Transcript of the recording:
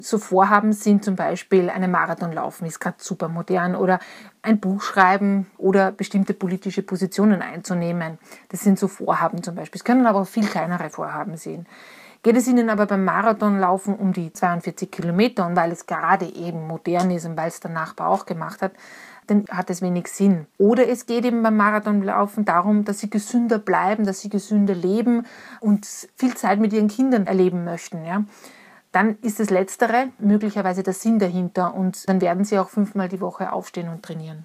So Vorhaben sind zum Beispiel einen Marathon laufen, ist gerade super modern, oder ein Buch schreiben oder bestimmte politische Positionen einzunehmen. Das sind so Vorhaben zum Beispiel. Es können aber auch viel kleinere Vorhaben sein. Geht es Ihnen aber beim Marathonlaufen um die 42 Kilometer und weil es gerade eben modern ist und weil es der Nachbar auch gemacht hat, dann hat es wenig Sinn. Oder es geht eben beim Marathonlaufen darum, dass Sie gesünder bleiben, dass Sie gesünder leben und viel Zeit mit Ihren Kindern erleben möchten. Ja? Dann ist das Letztere möglicherweise der Sinn dahinter und dann werden Sie auch 5-mal die Woche aufstehen und trainieren.